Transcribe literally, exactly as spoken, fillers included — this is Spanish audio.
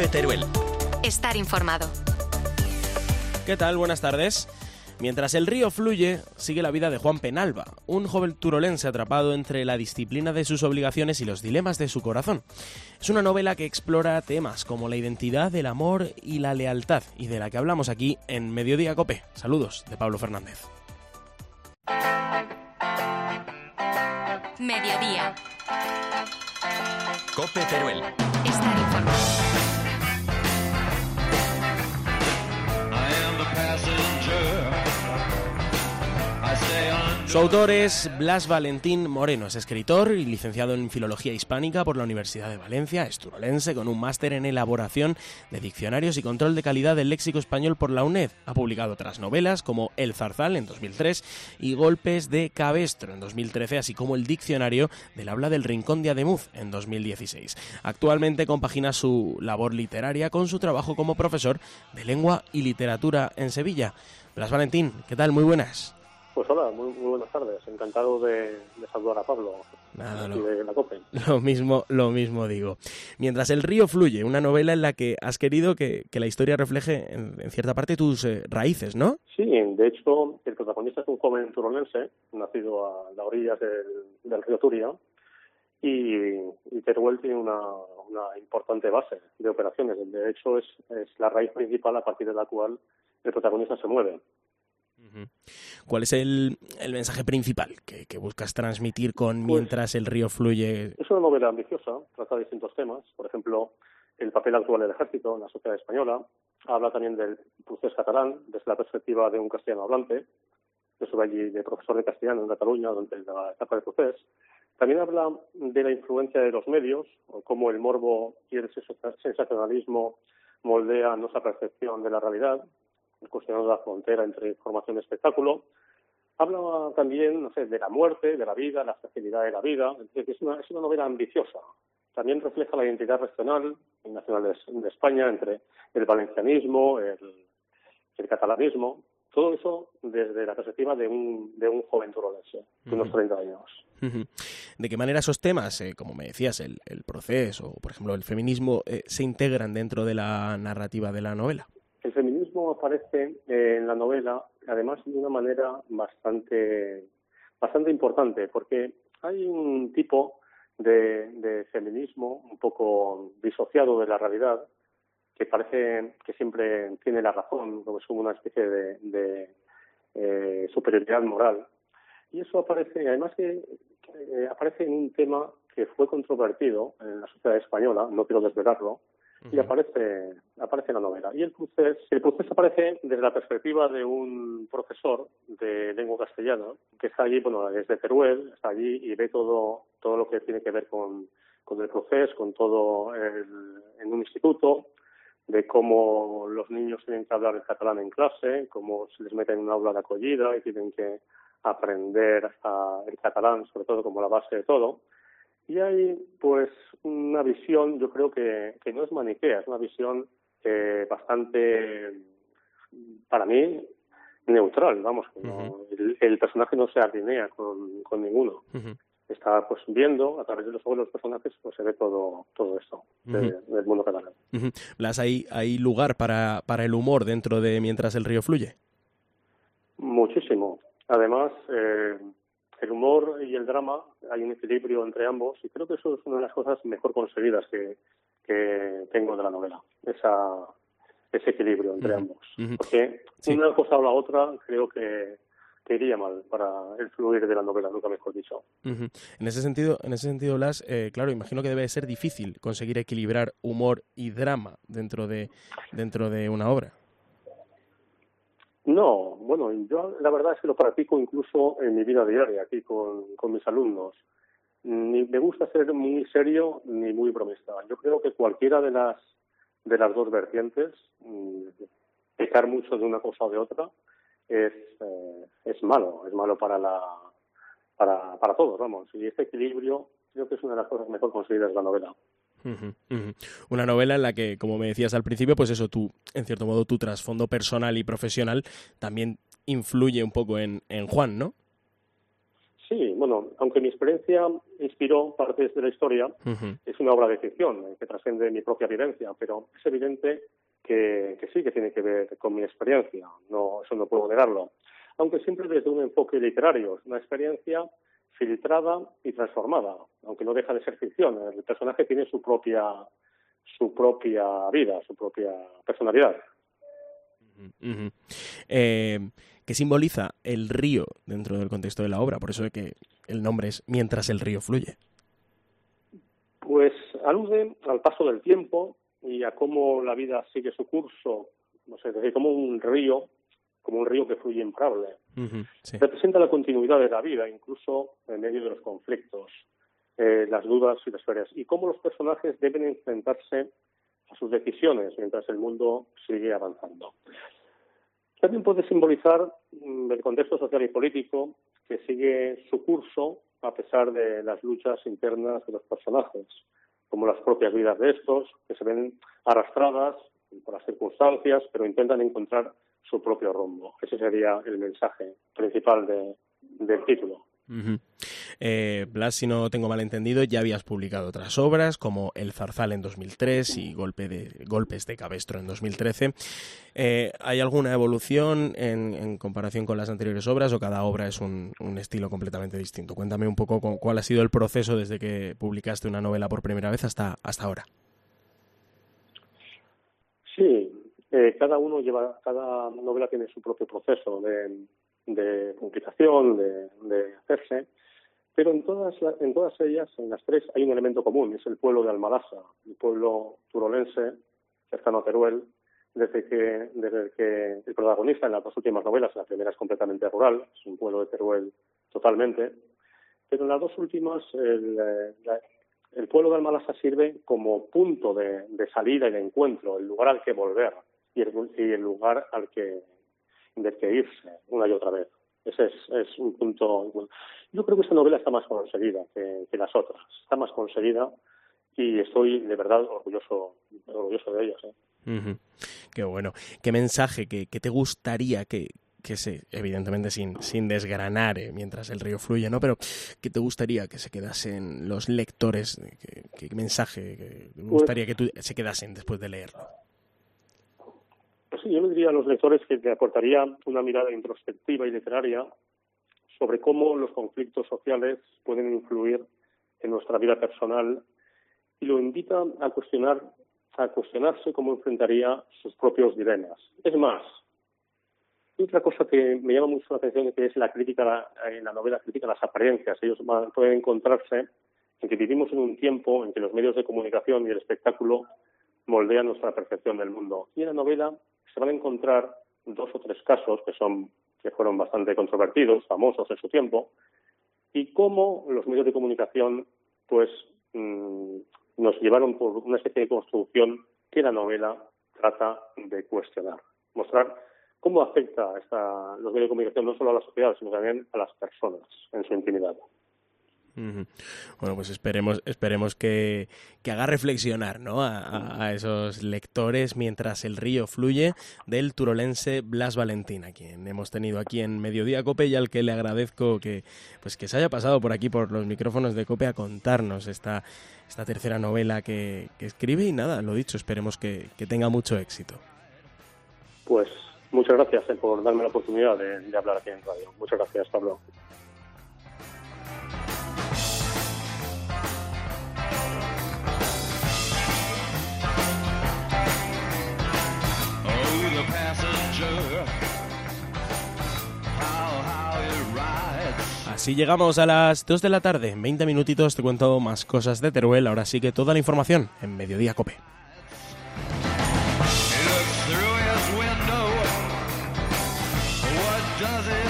COPE Teruel. Estar informado. ¿Qué tal? Buenas tardes. Mientras el río fluye, sigue la vida de Juan Penalba, un joven turolense atrapado entre la disciplina de sus obligaciones y los dilemas de su corazón. Es una novela que explora temas como la identidad, el amor y la lealtad, y de la que hablamos aquí en Mediodía COPE. Saludos de Pablo Fernández. Mediodía. COPE Teruel. Estar informado. Su autor es Blas Valentín Moreno, es escritor y licenciado en Filología Hispánica por la Universidad de Valencia, es turolense con un máster en elaboración de diccionarios y control de calidad del léxico español por la UNED. Ha publicado otras novelas como El Zarzal en dos mil tres y Golpes de Cabestro en dos mil trece, así como el Diccionario del habla del Rincón de Ademuz en dos mil dieciséis. Actualmente compagina su labor literaria con su trabajo como profesor de lengua y literatura en Sevilla. Blas Valentín, ¿qué tal? Muy buenas. Pues hola, muy, muy buenas tardes. Encantado de, de saludar a Pablo Nada, y lo, de la COPE. Lo mismo, lo mismo digo. Mientras el río fluye, una novela en la que has querido que, que la historia refleje en, en cierta parte tus eh, raíces, ¿no? Sí, de hecho, el protagonista es un joven turolense, nacido a las orillas del, del río Turia, y, y Teruel tiene una, una importante base de operaciones. De hecho, es, es la raíz principal a partir de la cual el protagonista se mueve. ¿Cuál es el, el mensaje principal que, que buscas transmitir con Pues, Mientras el río fluye? Es una novela ambiciosa, trata de distintos temas, por ejemplo, el papel actual del ejército en la sociedad española, habla también del procés catalán desde la perspectiva de un castellano hablante, yo soy allí de profesor de castellano en Cataluña durante la etapa del procés. También habla de la influencia de los medios, o cómo el morbo y el sensacionalismo moldean nuestra percepción de la realidad, cuestionando la frontera entre información y espectáculo. Habla también, no sé, de la muerte, de la vida, la fragilidad de la vida. Es decir, es una, es una novela ambiciosa. También refleja la identidad regional y nacional de, de España entre el valencianismo, el, el catalanismo. Todo eso desde la perspectiva de un, de un joven turolense de unos treinta años. ¿De qué manera esos temas, eh, como me decías, el, el proceso o, por ejemplo, el feminismo, eh, se integran dentro de la narrativa de la novela? El feminismo aparece eh, en la novela, además de una manera bastante bastante importante, porque hay un tipo de, de feminismo un poco disociado de la realidad, que parece que siempre tiene la razón, como es como una especie de, de eh, superioridad moral. Y eso aparece, además que eh, aparece en un tema que fue controvertido en la sociedad española, no quiero desvelarlo, y aparece aparece en la novela. Y el procés, el procés aparece desde la perspectiva de un profesor de lengua castellana que está allí, bueno, desde Teruel, está allí y ve todo todo lo que tiene que ver con, con el proceso, con todo el, en un instituto, de cómo los niños tienen que hablar el catalán en clase, cómo se les mete en un aula de acogida y tienen que aprender a, el catalán, sobre todo como la base de todo. Y hay, pues, una visión, yo creo que, que no es maniquea, es una visión eh, bastante, para mí, neutral, vamos. Uh-huh. No, el, el personaje no se alinea con, con ninguno. Uh-huh. Está, pues, viendo, a través de los ojos de los personajes, pues se ve todo todo esto uh-huh. de, del mundo catalán. Uh-huh. Blas, ¿hay, ¿hay lugar para, para el humor dentro de Mientras el río fluye? Muchísimo. Además, eh, el humor y el drama, hay un equilibrio entre ambos y creo que eso es una de las cosas mejor conseguidas que, que tengo de la novela, esa ese equilibrio entre uh-huh. ambos. Uh-huh. Porque sí. Una cosa o la otra creo que, que iría mal para el fluir de la novela, nunca mejor dicho. Uh-huh. En ese sentido, en ese sentido, Blas, eh, claro, imagino que debe ser difícil conseguir equilibrar humor y drama dentro de dentro de una obra. No, bueno, yo la verdad es que lo practico incluso en mi vida diaria aquí con, con mis alumnos. Ni me gusta ser muy serio ni muy bromista. Yo creo que cualquiera de las de las dos vertientes, pecar mucho de una cosa o de otra, es eh, es malo, es malo para la para para todos, vamos. Y este equilibrio creo que es una de las cosas mejor conseguidas de la novela. Uh-huh, uh-huh. Una novela en la que, como me decías al principio, pues eso, tú, en cierto modo, tu trasfondo personal y profesional también influye un poco en, en Juan, ¿no? Sí, bueno, aunque mi experiencia inspiró partes de la historia, uh-huh. es una obra de ficción que trasciende mi propia vivencia, pero es evidente que, que sí que tiene que ver con mi experiencia, no, eso no puedo negarlo, aunque siempre desde un enfoque literario, es una experiencia filtrada y transformada, aunque no deja de ser ficción. El personaje tiene su propia su propia vida, su propia personalidad. Uh-huh. Eh, ¿Qué simboliza el río dentro del contexto de la obra? Por eso es que el nombre es Mientras el río fluye. Pues alude al paso del tiempo y a cómo la vida sigue su curso, no sé, desde como un río, como un río que fluye imparable. Uh-huh, sí. Representa la continuidad de la vida, incluso en medio de los conflictos, eh, las dudas y las ferias, y cómo los personajes deben enfrentarse a sus decisiones mientras el mundo sigue avanzando. También puede simbolizar mm, el contexto social y político que sigue su curso a pesar de las luchas internas de los personajes, como las propias vidas de estos, que se ven arrastradas por las circunstancias, pero intentan encontrar su propio rumbo. Ese sería el mensaje principal de, del título. Uh-huh. Eh, Blas, si no tengo mal entendido, ya habías publicado otras obras como El Zarzal en dos mil tres y Golpe de, Golpes de Cabestro en dos mil trece. Eh, ¿Hay alguna evolución en, en comparación con las anteriores obras o cada obra es un, un estilo completamente distinto? Cuéntame un poco con, cuál ha sido el proceso desde que publicaste una novela por primera vez hasta, hasta ahora. Sí, eh, cada uno lleva, cada novela tiene su propio proceso de, de publicación, de, de hacerse. Pero en todas, en todas ellas, en las tres, hay un elemento común, es el pueblo de Almalasa, el pueblo turolense, cercano a Teruel, desde que, desde que el protagonista en las dos últimas novelas, la primera es completamente rural, es un pueblo de Teruel totalmente, pero en las dos últimas el, la, el pueblo de Almalasa sirve como punto de, de salida y de encuentro, el lugar al que volver y el, y el lugar al que, del que irse una y otra vez. Ese es, es un punto. Yo creo que esta novela está más conseguida que, que las otras. Está más conseguida y estoy de verdad orgulloso, orgulloso de ellas. ¿eh? Uh-huh. Qué bueno. ¿Qué mensaje que, que te gustaría que, que se, evidentemente sin, sin desgranar eh, mientras el río fluye, ¿no? Pero ¿qué te gustaría que se quedasen los lectores? ¿Qué, qué mensaje que te gustaría pues, que tú, se quedasen después de leerlo? Pues sí, yo le diría a los lectores que le aportaría una mirada introspectiva y literaria sobre cómo los conflictos sociales pueden influir en nuestra vida personal y lo invita a cuestionar, a cuestionarse cómo enfrentaría sus propios dilemas. Es más, otra cosa que me llama mucho la atención que es la crítica, en la novela crítica a las apariencias. Ellos van, pueden encontrarse en que vivimos en un tiempo en que los medios de comunicación y el espectáculo moldean nuestra percepción del mundo. Y en la novela se van a encontrar dos o tres casos que son que fueron bastante controvertidos, famosos en su tiempo, y cómo los medios de comunicación pues mmm, nos llevaron por una especie de construcción que la novela trata de cuestionar, mostrar cómo afecta esta, los medios de comunicación no solo a la sociedad, sino también a las personas en su intimidad. Uh-huh. Bueno, pues esperemos esperemos que, que haga reflexionar, ¿no? a, a, a esos lectores Mientras el río fluye, del turolense Blas Valentín, a quien hemos tenido aquí en Mediodía Cope y al que le agradezco que pues que se haya pasado por aquí por los micrófonos de Cope a contarnos esta, esta tercera novela que, que escribe y nada, lo dicho, esperemos que, que tenga mucho éxito. Pues muchas gracias eh, por darme la oportunidad de, de hablar aquí en radio. Muchas gracias, Pablo. Así llegamos a las dos de la tarde. En veinte minutitos te cuento más cosas de Teruel. Ahora sí que toda la información en Mediodía Cope. Does it